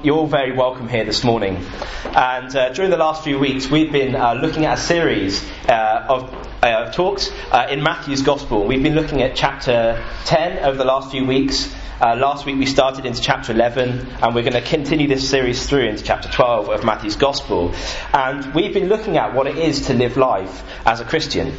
You're all very welcome here this morning. And during the last few weeks, we've been looking at a series of talks in Matthew's Gospel. We've been looking at chapter 10 over the last few weeks. Last week we started into chapter 11, and we're going to continue this series through into chapter 12 of Matthew's Gospel. And we've been looking at what it is to live life as a Christian.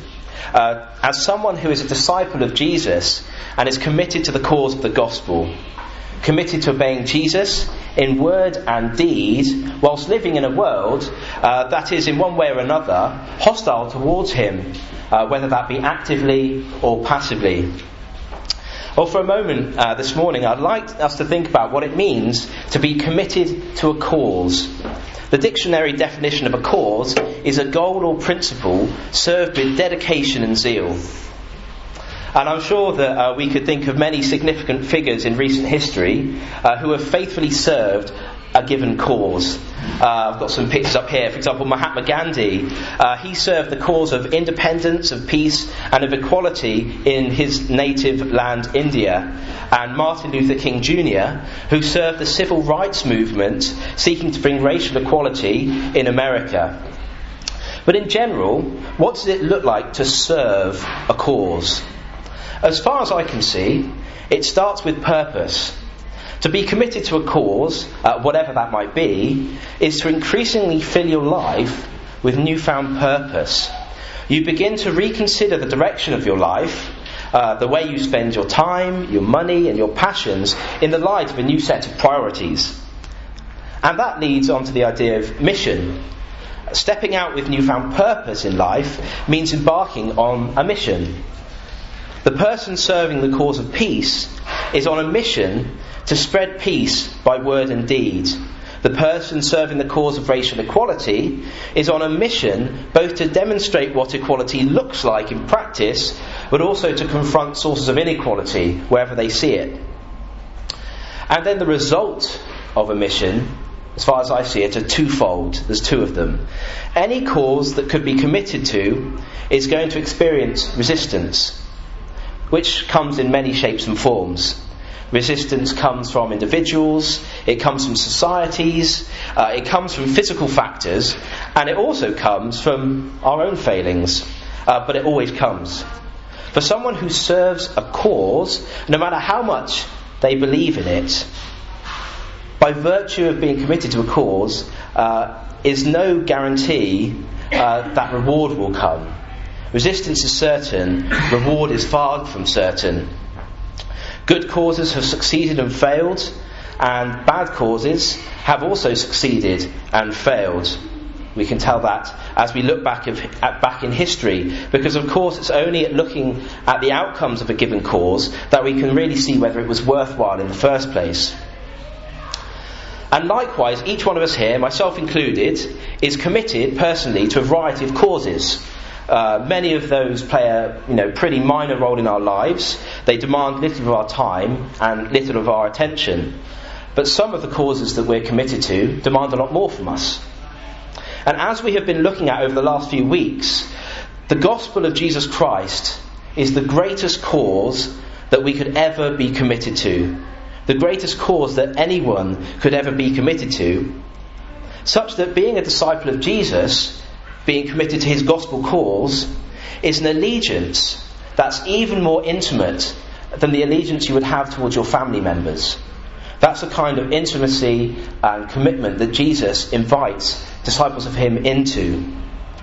As someone who is a disciple of Jesus and is committed to the cause of the gospel, committed to obeying Jesus in word and deed, whilst living in a world that is in one way or another hostile towards him, whether that be actively or passively. Well, for a moment this morning, I'd like us to think about what it means to be committed to a cause. The dictionary definition of a cause is a goal or principle served with dedication and zeal. And I'm sure that we could think of many significant figures in recent history who have faithfully served a given cause. I've got some pictures up here. For example, Mahatma Gandhi. He served the cause of independence, of peace and of equality in his native land, India. And Martin Luther King Jr., who served the civil rights movement seeking to bring racial equality in America. But in general, what does it look like to serve a cause? As far as I can see, it starts with purpose. To be committed to a cause, whatever that might be, is to increasingly fill your life with newfound purpose. You begin to reconsider the direction of your life, the way you spend your time, your money and your passions in the light of a new set of priorities. And that leads on to the idea of mission. Stepping out with newfound purpose in life means embarking on a mission. The person serving the cause of peace is on a mission to spread peace by word and deed. The person serving the cause of racial equality is on a mission both to demonstrate what equality looks like in practice, but also to confront sources of inequality wherever they see it. And then the result of a mission, as far as I see it, are twofold. There's two of them. Any cause that could be committed to is going to experience resistance, which comes in many shapes and forms. Resistance comes from individuals, it comes from societies, it comes from physical factors, and it also comes from our own failings, but it always comes. For someone who serves a cause, no matter how much they believe in it, by virtue of being committed to a cause, is no guarantee that reward will come. Resistance is certain, reward is far from certain. Good causes have succeeded and failed, and bad causes have also succeeded and failed. We can tell that as we look back in history, because of course it's only at looking at the outcomes of a given cause that we can really see whether it was worthwhile in the first place. And likewise, each one of us here, myself included, is committed personally to a variety of causes. Many of those play a pretty minor role in our lives. They demand little of our time and little of our attention. But some of the causes that we're committed to demand a lot more from us. And as we have been looking at over the last few weeks, the gospel of Jesus Christ is the greatest cause that we could ever be committed to. The greatest cause that anyone could ever be committed to. Such that being a disciple of Jesus, being committed to his gospel cause, is an allegiance that's even more intimate than the allegiance you would have towards your family members. That's the kind of intimacy and commitment that Jesus invites disciples of him into.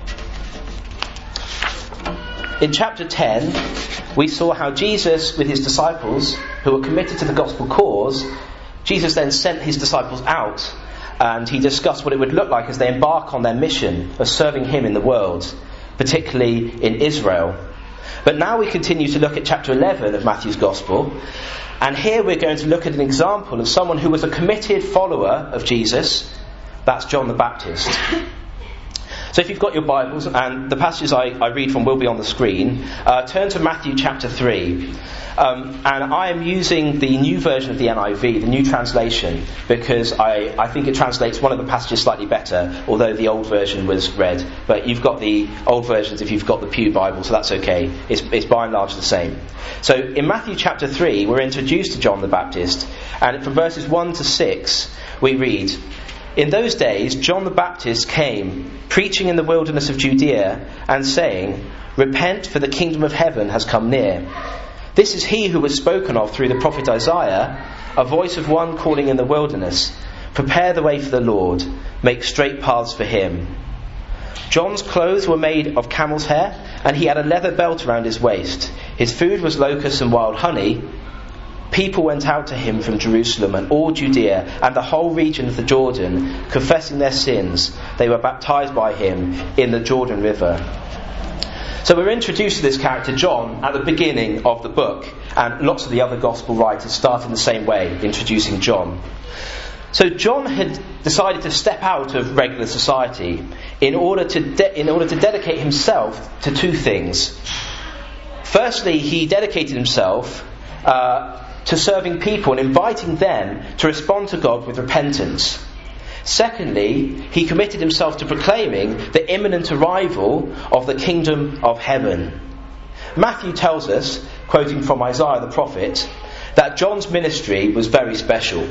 In chapter 10, we saw how Jesus, with his disciples who were committed to the gospel cause, Jesus then sent his disciples out. And he discussed what it would look like as they embark on their mission of serving him in the world, particularly in Israel. But now we continue to look at chapter 11 of Matthew's Gospel. And here we're going to look at an example of someone who was a committed follower of Jesus. That's John the Baptist. So if you've got your Bibles, and the passages I read from will be on the screen, turn to Matthew chapter 3. And I am using the new version of the NIV, the new translation, because I think it translates one of the passages slightly better, although the old version was read. But you've got the old versions if you've got the Pew Bible, so that's okay. It's by and large the same. So in Matthew chapter 3, we're introduced to John the Baptist, and from verses 1 to 6, we read, "In those days John the Baptist came, preaching in the wilderness of Judea, and saying, 'Repent, for the kingdom of heaven has come near.' This is he who was spoken of through the prophet Isaiah, a voice of one calling in the wilderness, 'Prepare the way for the Lord, make straight paths for him.' John's clothes were made of camel's hair, and he had a leather belt around his waist. His food was locusts and wild honey. People went out to him from Jerusalem and all Judea and the whole region of the Jordan, confessing their sins. They were baptized by him in the Jordan River." So we're introduced to this character John at the beginning of the book, and lots of the other gospel writers start in the same way, introducing John. So John had decided to step out of regular society in order to dedicate himself to two things. Firstly, he dedicated himself to serving people and inviting them to respond to God with repentance. Secondly, he committed himself to proclaiming the imminent arrival of the kingdom of heaven. Matthew tells us, quoting from Isaiah the prophet, that John's ministry was very special.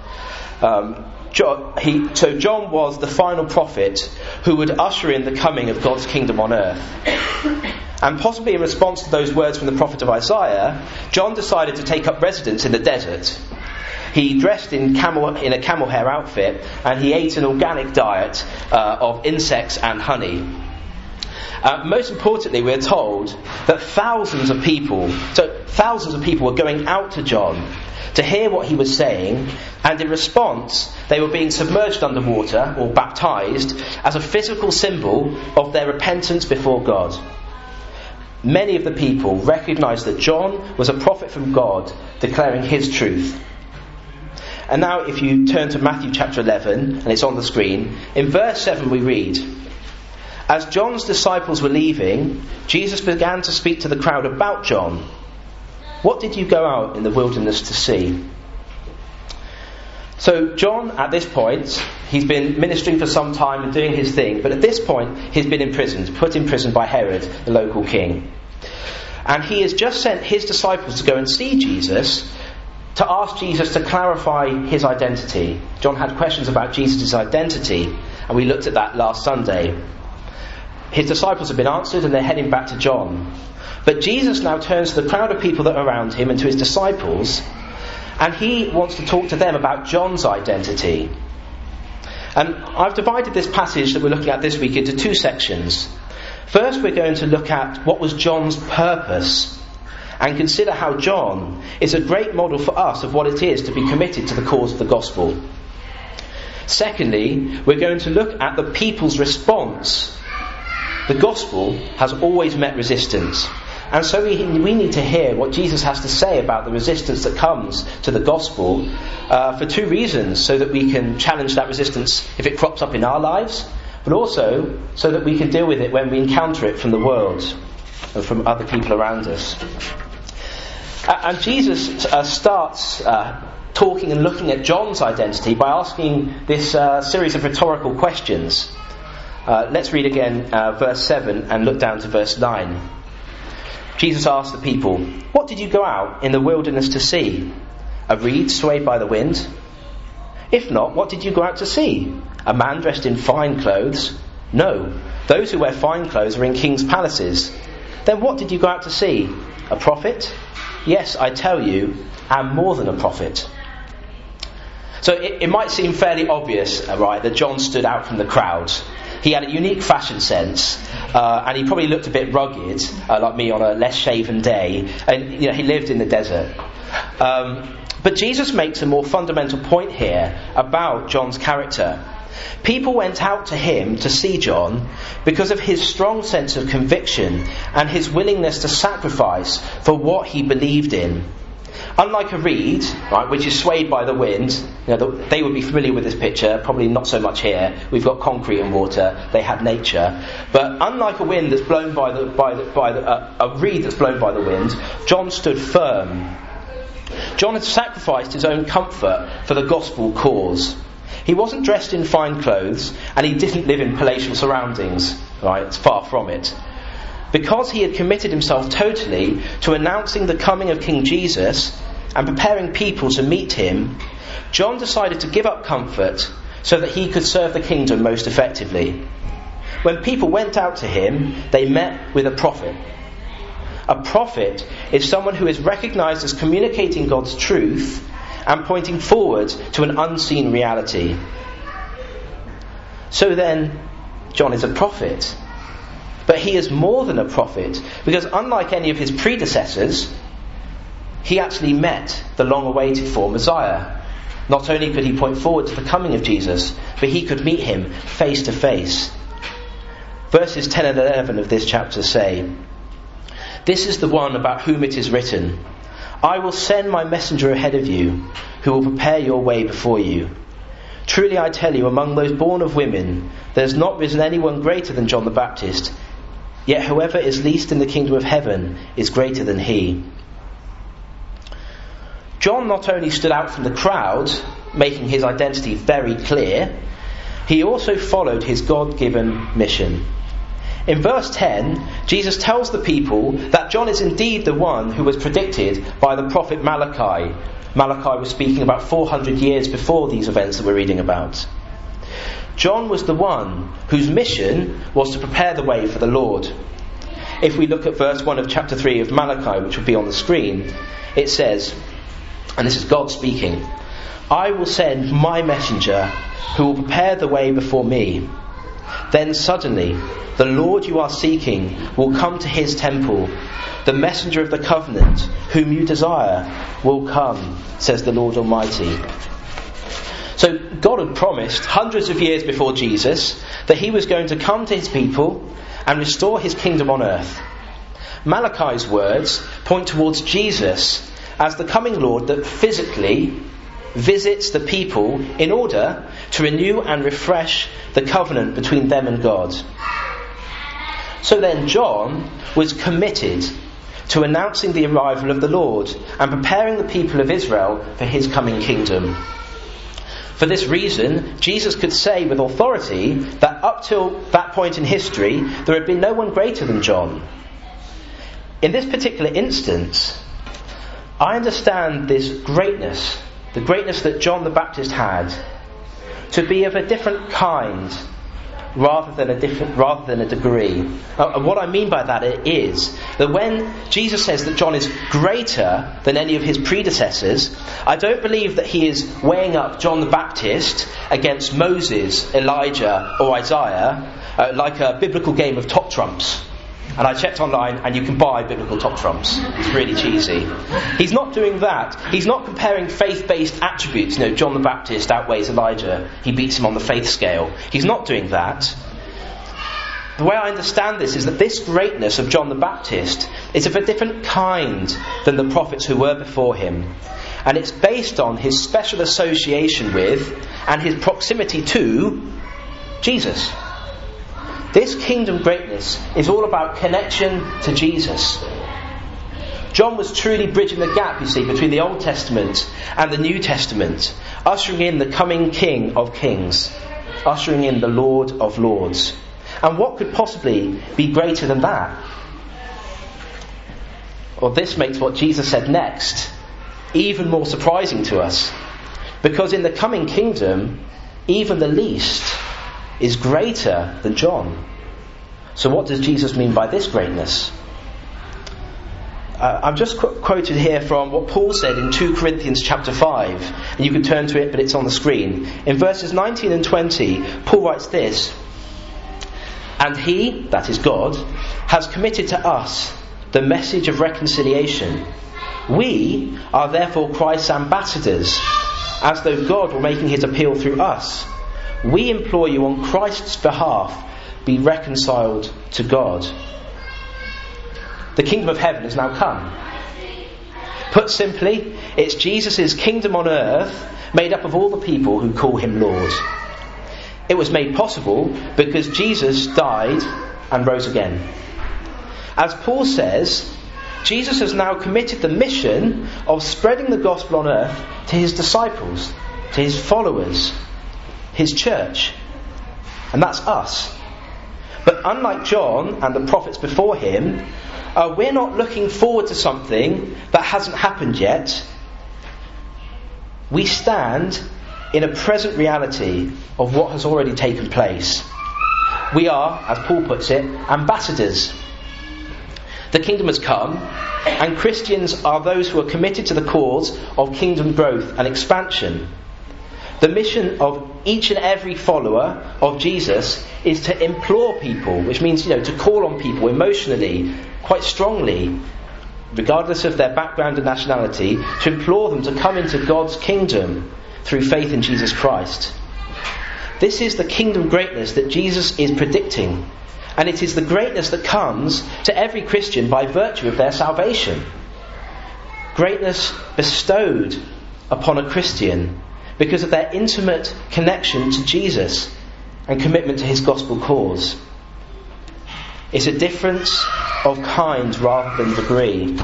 John was the final prophet who would usher in the coming of God's kingdom on earth. And possibly in response to those words from the prophet of Isaiah, John decided to take up residence in the desert. He dressed in a camel hair outfit, and he ate an organic diet of insects and honey. Most importantly, we're told that thousands of people were going out to John to hear what he was saying, and in response, they were being submerged underwater or baptized as a physical symbol of their repentance before God. Many of the people recognized that John was a prophet from God, declaring his truth. And now if you turn to Matthew chapter 11, and it's on the screen, in verse 7 we read, "As John's disciples were leaving, Jesus began to speak to the crowd about John. 'What did you go out in the wilderness to see?'" So John, at this point, he's been ministering for some time and doing his thing, but at this point he's been imprisoned, put in prison by Herod, the local king. And he has just sent his disciples to go and see Jesus, to ask Jesus to clarify his identity. John had questions about Jesus' identity, and we looked at that last Sunday. His disciples have been answered, and they're heading back to John. But Jesus now turns to the crowd of people that are around him and to his disciples, and he wants to talk to them about John's identity. And I've divided this passage that we're looking at this week into two sections. First, we're going to look at what was John's purpose, and consider how John is a great model for us of what it is to be committed to the cause of the gospel. Secondly, we're going to look at the people's response. The gospel has always met resistance, and so we need to hear what Jesus has to say about the resistance that comes to the gospel for two reasons: so that we can challenge that resistance if it crops up in our lives, but also so that we can deal with it when we encounter it from the world and from other people around us. And Jesus starts talking and looking at John's identity by asking this series of rhetorical questions. Let's read again verse 7 and look down to verse 9. Jesus asked the people, "What did you go out in the wilderness to see? A reed swayed by the wind? If not, what did you go out to see? A man dressed in fine clothes? No, those who wear fine clothes are in king's palaces. Then what did you go out to see? A prophet? Yes, I tell you, and more than a prophet." So it might seem fairly obvious, right, that John stood out from the crowd. He had a unique fashion sense, and he probably looked a bit rugged, like me on a less shaven day, and he lived in the desert. But Jesus makes a more fundamental point here about John's character. People went out to him to see John because of his strong sense of conviction and his willingness to sacrifice for what he believed in. Unlike a reed, right, which is swayed by the wind, they would be familiar with this picture, probably not so much here. We've got concrete and water, they had nature. But unlike a wind that's blown by a reed that's blown by the wind, John stood firm. John had sacrificed his own comfort for the gospel cause. He wasn't dressed in fine clothes, and he didn't live in palatial surroundings. Right, it's far from it. Because he had committed himself totally to announcing the coming of King Jesus and preparing people to meet him, John decided to give up comfort so that he could serve the kingdom most effectively. When people went out to him, they met with a prophet. A prophet is someone who is recognised as communicating God's truth and pointing forward to an unseen reality. So then, John is a prophet. But he is more than a prophet, because unlike any of his predecessors, he actually met the long-awaited for Messiah. Not only could he point forward to the coming of Jesus, but he could meet him face to face. Verses 10 and 11 of this chapter say, "This is the one about whom it is written, 'I will send my messenger ahead of you, who will prepare your way before you.' Truly I tell you, among those born of women, there has not risen anyone greater than John the Baptist. Yet whoever is least in the kingdom of heaven is greater than he." John not only stood out from the crowd, making his identity very clear, he also followed his God-given mission. In verse 10, Jesus tells the people that John is indeed the one who was predicted by the prophet Malachi. Malachi was speaking about 400 years before these events that we're reading about. John was the one whose mission was to prepare the way for the Lord. If we look at verse 1 of chapter 3 of Malachi, which will be on the screen, it says, and this is God speaking, "I will send my messenger who will prepare the way before me. Then suddenly the Lord you are seeking will come to his temple. The messenger of the covenant whom you desire will come, says the Lord Almighty." So God had promised hundreds of years before Jesus that he was going to come to his people and restore his kingdom on earth. Malachi's words point towards Jesus as the coming Lord that physically visits the people in order to renew and refresh the covenant between them and God. So then John was committed to announcing the arrival of the Lord and preparing the people of Israel for his coming kingdom. For this reason, Jesus could say with authority that up till that point in history, there had been no one greater than John. In this particular instance, I understand this greatness, the greatness that John the Baptist had, to be of a different kind rather than a degree. And what I mean by that is that when Jesus says that John is greater than any of his predecessors, I don't believe that he is weighing up John the Baptist against Moses, Elijah or Isaiah like a biblical game of top trumps. And I checked online and you can buy biblical top trumps. It's really cheesy. He's not doing that. He's not comparing faith-based attributes. John the Baptist outweighs Elijah. He beats him on the faith scale. He's not doing that. The way I understand this is that this greatness of John the Baptist is of a different kind than the prophets who were before him. And it's based on his special association with and his proximity to Jesus. This kingdom greatness is all about connection to Jesus. John was truly bridging the gap, you see, between the Old Testament and the New Testament, ushering in the coming King of Kings, ushering in the Lord of Lords. And what could possibly be greater than that? Well, this makes what Jesus said next even more surprising to us. Because in the coming kingdom, even the least is greater than John. So what does Jesus mean by this greatness? I've just quoted here from what Paul said in 2 Corinthians chapter 5. And you can turn to it, but it's on the screen. In verses 19 and 20, Paul writes this: "And he," that is God, "has committed to us the message of reconciliation. We are therefore Christ's ambassadors, as though God were making his appeal through us. We implore you on Christ's behalf, be reconciled to God." The kingdom of heaven has now come. Put simply, it's Jesus' kingdom on earth made up of all the people who call him Lord. It was made possible because Jesus died and rose again. As Paul says, Jesus has now committed the mission of spreading the gospel on earth to his disciples, to his followers, his church. And that's us. But unlike John and the prophets before him, we're not looking forward to something that hasn't happened yet. We stand in a present reality of what has already taken place. We are, as Paul puts it, ambassadors. The kingdom has come, and Christians are those who are committed to the cause of kingdom growth and expansion. The mission of each and every follower of Jesus is to implore people, which means, to call on people emotionally, quite strongly, regardless of their background and nationality, to implore them to come into God's kingdom through faith in Jesus Christ. This is the kingdom greatness that Jesus is predicting, and it is the greatness that comes to every Christian by virtue of their salvation. Greatness bestowed upon a Christian because of their intimate connection to Jesus and commitment to his gospel cause. It's a difference of kind rather than degree.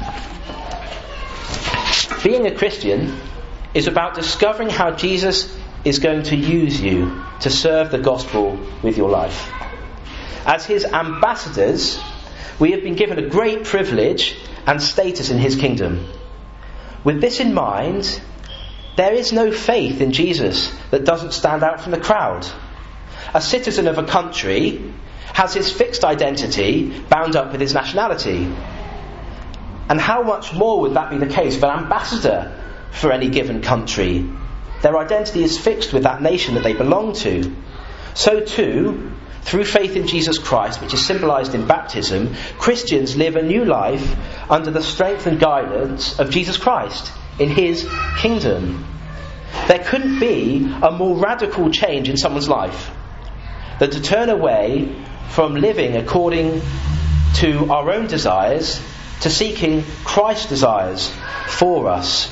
Being a Christian is about discovering how Jesus is going to use you to serve the gospel with your life. As his ambassadors, we have been given a great privilege and status in his kingdom. With this in mind, there is no faith in Jesus that doesn't stand out from the crowd. A citizen of a country has his fixed identity bound up with his nationality. And how much more would that be the case of an ambassador for any given country? Their identity is fixed with that nation that they belong to. So too, through faith in Jesus Christ, which is symbolised in baptism, Christians live a new life under the strength and guidance of Jesus Christ in his kingdom. There couldn't be a more radical change in someone's life than to turn away from living according to our own desires to seeking Christ's desires for us.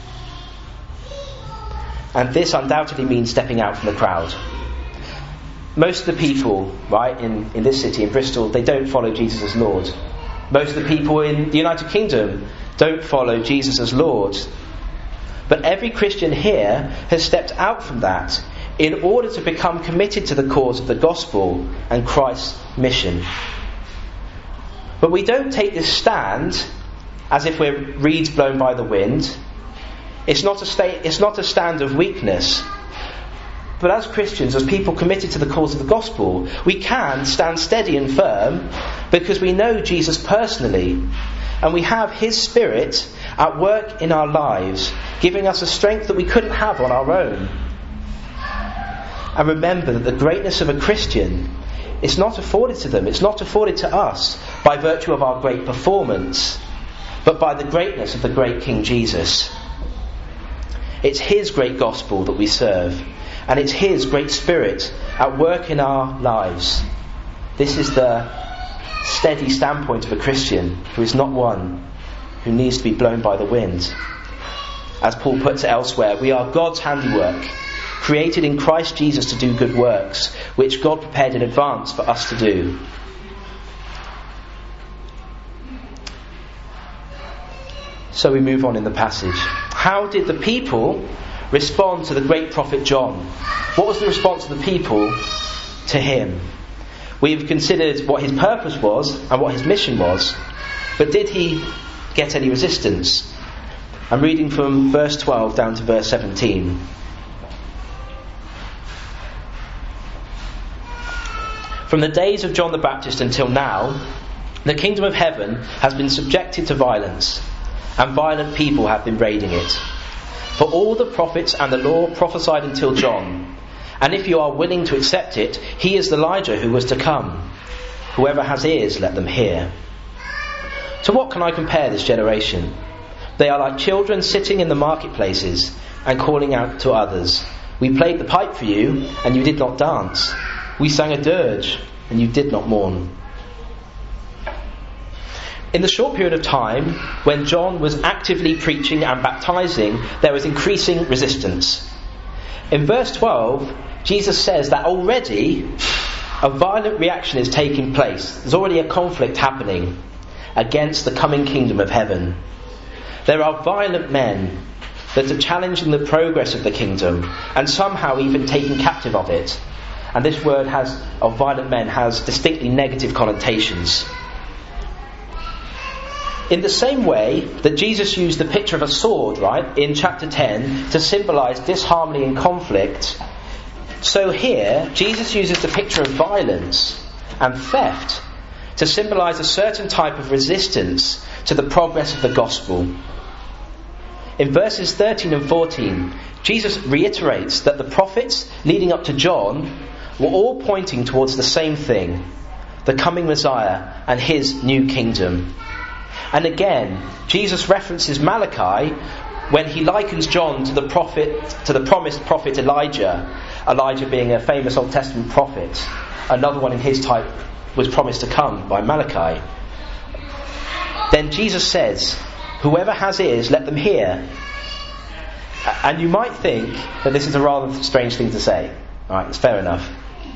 And this undoubtedly means stepping out from the crowd. Most of the people, in this city, in Bristol, they don't follow Jesus as Lord. Most of the people in the United Kingdom don't follow Jesus as Lord. But every Christian here has stepped out from that in order to become committed to the cause of the gospel and Christ's mission. But we don't take this stand as if we're reeds blown by the wind. It's not a stand of weakness. But as Christians, as people committed to the cause of the gospel, we can stand steady and firm because we know Jesus personally, and we have his Spirit at work in our lives, giving us a strength that we couldn't have on our own. And remember that the greatness of a Christian is not afforded to them, it's not afforded to us by virtue of our great performance, but by the greatness of the great King Jesus. It's his great gospel that we serve, and it's his great Spirit at work in our lives. This is the steady standpoint of a Christian who is not one who needs to be blown by the wind. As Paul puts it elsewhere, we are God's handiwork, created in Christ Jesus to do good works, which God prepared in advance for us to do. So we move on in the passage. How did the people respond to the great prophet John? What was the response of the people to him? We've considered what his purpose was and what his mission was, but did he get any resistance? I'm reading from verse 12 down to verse 17. From the days of John the Baptist until now, the kingdom of heaven has been subjected to violence, and violent people have been raiding it. For all the prophets and the law prophesied until John, and if you are willing to accept it, he is the Elijah who was to come. Whoever has ears, let them hear. To what can I compare this generation? They are like children sitting in the marketplaces and calling out to others. We played the pipe for you, and you did not dance. We sang a dirge, and you did not mourn. In the short period of time when John was actively preaching and baptizing, there was increasing resistance. In verse 12, Jesus says that already a violent reaction is taking place. There's already a conflict happening against the coming kingdom of heaven. There are violent men that are challenging the progress of the kingdom and somehow even taking captive of it. And this word of violent men has distinctly negative connotations. In the same way that Jesus used the picture of a sword, right, in chapter 10 to symbolise disharmony and conflict, so here Jesus uses the picture of violence and theft to symbolise a certain type of resistance to the progress of the gospel. In verses 13 and 14, Jesus reiterates that the prophets leading up to John were all pointing towards the same thing, the coming Messiah and his new kingdom. And again, Jesus references Malachi when he likens John to the promised prophet Elijah. Elijah being a famous Old Testament prophet. Another one in his type was promised to come by Malachi. Then Jesus says, "Whoever has ears, let them hear." And you might think that this is a rather strange thing to say. Alright, it's fair enough.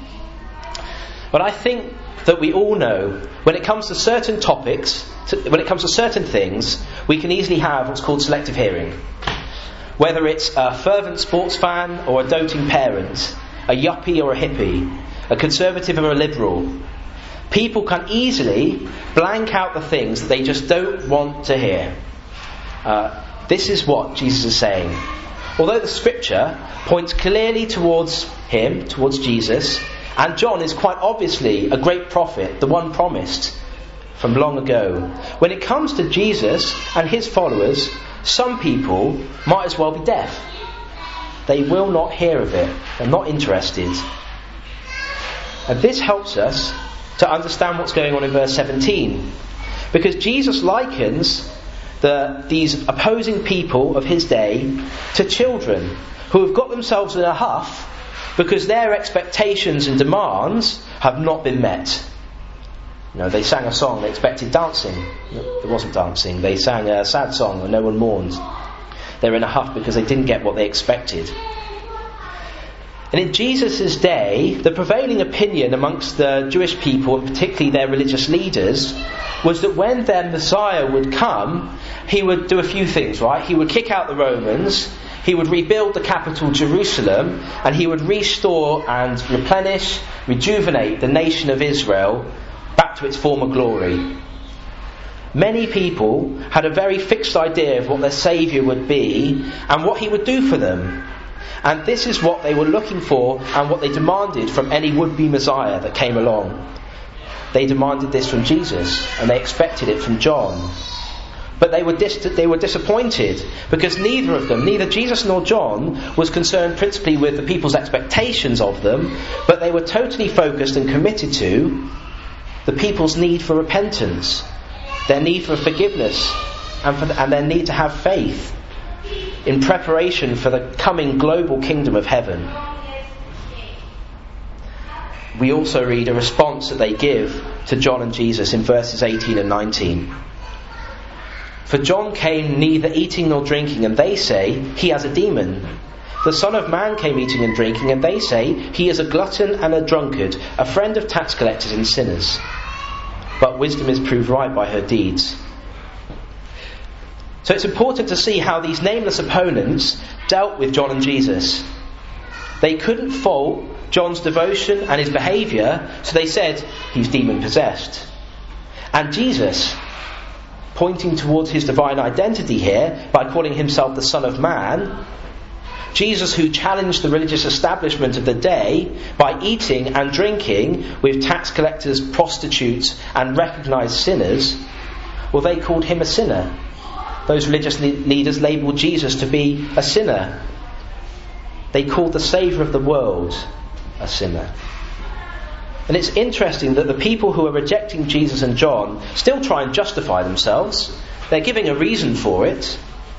But I think that we all know when it comes to certain topics, when it comes to certain things, we can easily have what's called selective hearing. Whether it's a fervent sports fan or a doting parent, a yuppie or a hippie, a conservative or a liberal, people can easily blank out the things that they just don't want to hear. This is what Jesus is saying. Although the scripture points clearly towards him, towards Jesus, and John is quite obviously a great prophet, the one promised from long ago, when it comes to Jesus and his followers, some people might as well be deaf. They will not hear of it. They're not interested. And this helps us to understand what's going on in verse 17. Because Jesus likens these opposing people of his day to children who have got themselves in a huff because their expectations and demands have not been met. They sang a song, they expected dancing. There wasn't dancing. They sang a sad song and no one mourned. They're in a huff because they didn't get what they expected. And in Jesus' day, the prevailing opinion amongst the Jewish people, and particularly their religious leaders, was that when their Messiah would come, he would do a few things, right? He would kick out the Romans, he would rebuild the capital Jerusalem, and he would restore and replenish, rejuvenate the nation of Israel back to its former glory. Many people had a very fixed idea of what their Saviour would be and what he would do for them. And this is what they were looking for and what they demanded from any would-be Messiah that came along. They demanded this from Jesus and they expected it from John. But they were disappointed because neither Jesus nor John was concerned principally with the people's expectations of them, but they were totally focused and committed to the people's need for repentance, their need for forgiveness, and their need to have faith in preparation for the coming global kingdom of heaven. We also read a response that they give to John and Jesus in verses 18 and 19. For John came neither eating nor drinking, and they say, he has a demon. The Son of Man came eating and drinking, and they say, he is a glutton and a drunkard, a friend of tax collectors and sinners. But wisdom is proved right by her deeds. So it's important to see how these nameless opponents dealt with John and Jesus. They couldn't fault John's devotion and his behaviour, so they said, he's demon-possessed. And Jesus, pointing towards his divine identity here by calling himself the Son of Man, Jesus, who challenged the religious establishment of the day by eating and drinking with tax collectors, prostitutes and recognised sinners, well, they called him a sinner. Those religious leaders labelled Jesus to be a sinner. They called the Saviour of the world a sinner. And it's interesting that the people who are rejecting Jesus and John still try and justify themselves. They're giving a reason for it.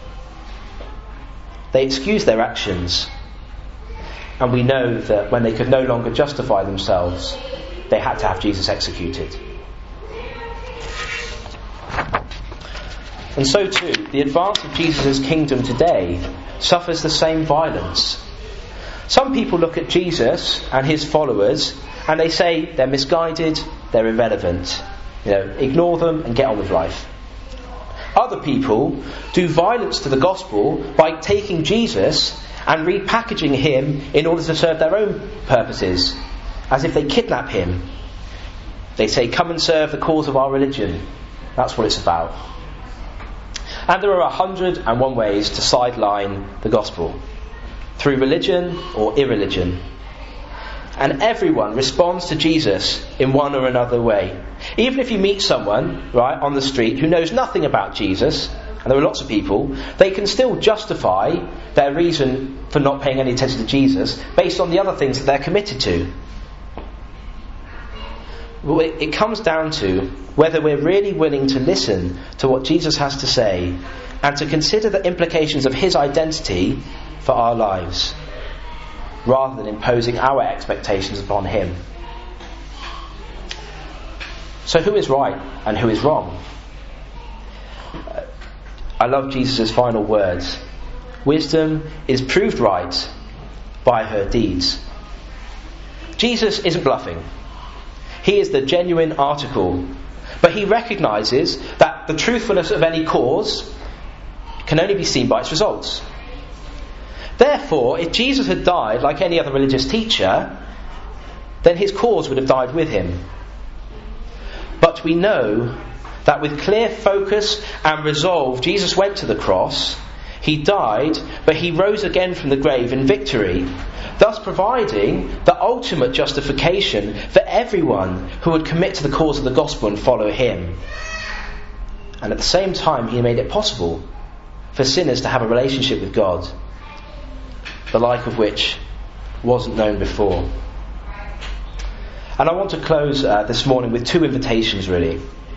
They excuse their actions. And we know that when they could no longer justify themselves, they had to have Jesus executed. And so too, the advance of Jesus' kingdom today suffers the same violence. Some people look at Jesus and his followers and they say they're misguided, they're irrelevant. Ignore them and get on with life. Other people do violence to the gospel by taking Jesus and repackaging him in order to serve their own purposes, as if they kidnap him. They say, come and serve the cause of our religion. That's what it's about. And there are 101 ways to sideline the gospel, through religion or irreligion. And everyone responds to Jesus in one or another way. Even if you meet someone, right, on the street who knows nothing about Jesus, and there are lots of people, they can still justify their reason for not paying any attention to Jesus based on the other things that they're committed to. Well, it comes down to whether we're really willing to listen to what Jesus has to say and to consider the implications of his identity for our lives, rather than imposing our expectations upon him. So who is right and who is wrong? I love Jesus' final words. Wisdom is proved right by her deeds. Jesus isn't bluffing. He is the genuine article. But he recognises that the truthfulness of any cause can only be seen by its results. Therefore, if Jesus had died like any other religious teacher, then his cause would have died with him. But we know that with clear focus and resolve, Jesus went to the cross, he died, but he rose again from the grave in victory, thus providing the ultimate justification for everyone who would commit to the cause of the gospel and follow him. And at the same time, he made it possible for sinners to have a relationship with God, the like of which wasn't known before. And I want to close this morning with two invitations, really.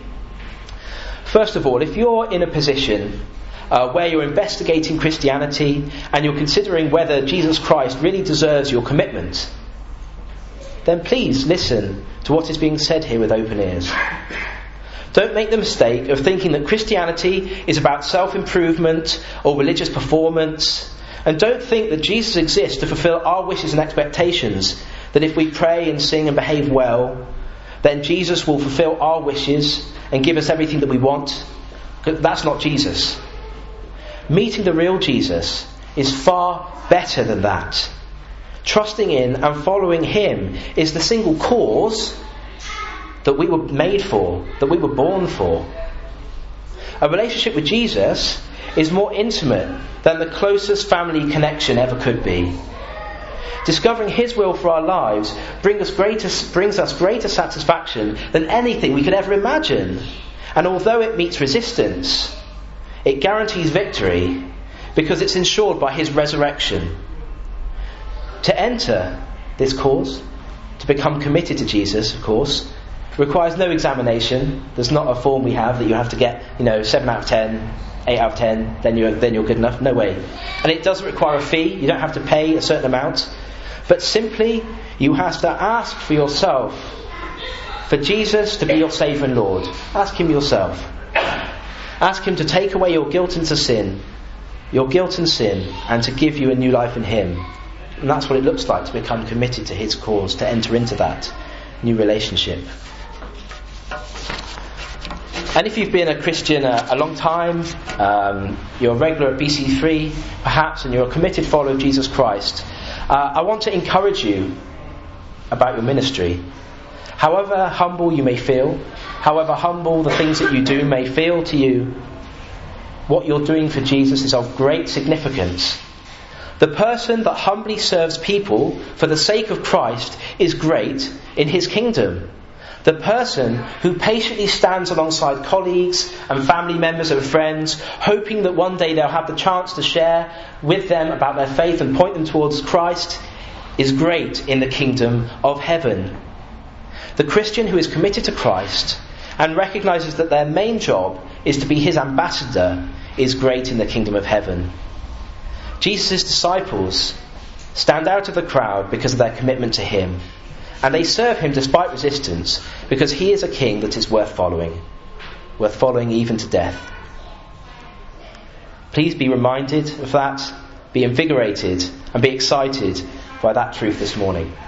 First of all, if you're in a position where you're investigating Christianity and you're considering whether Jesus Christ really deserves your commitment, then please listen to what is being said here with open ears. Don't make the mistake of thinking that Christianity is about self-improvement or religious performance. And don't think that Jesus exists to fulfill our wishes and expectations, that if we pray and sing and behave well, then Jesus will fulfill our wishes and give us everything that we want. That's not Jesus. Meeting the real Jesus is far better than that. Trusting in and following him is the single cause that we were made for, that we were born for. A relationship with Jesus is more intimate than the closest family connection ever could be. Discovering his will for our lives brings us greater satisfaction than anything we could ever imagine. And although it meets resistance, it guarantees victory because it's ensured by his resurrection. To enter this cause, to become committed to Jesus, of course, requires no examination. There's not a form we have that you have to get, 7 out of 10, 8 out of 10, then you're good enough. No way. And it doesn't require a fee. You don't have to pay a certain amount. But simply, you have to ask for yourself, for Jesus to be your Saviour and Lord. Ask him yourself. Ask him to take away your guilt and sin, and to give you a new life in him. And that's what it looks like to become committed to his cause, to enter into that new relationship. And if you've been a Christian a long time, you're a regular at BC3 perhaps, and you're a committed follower of Jesus Christ, I want to encourage you about your ministry. However humble you may feel, however humble the things that you do may feel to you, what you're doing for Jesus is of great significance. The person that humbly serves people for the sake of Christ is great in his kingdom. The person who patiently stands alongside colleagues and family members and friends, hoping that one day they'll have the chance to share with them about their faith and point them towards Christ, is great in the kingdom of heaven. The Christian who is committed to Christ and recognises that their main job is to be his ambassador is great in the kingdom of heaven. Jesus' disciples stand out of the crowd because of their commitment to him, and they serve him despite resistance because he is a king that is worth following even to death. Please be reminded of that, be invigorated and be excited by that truth this morning.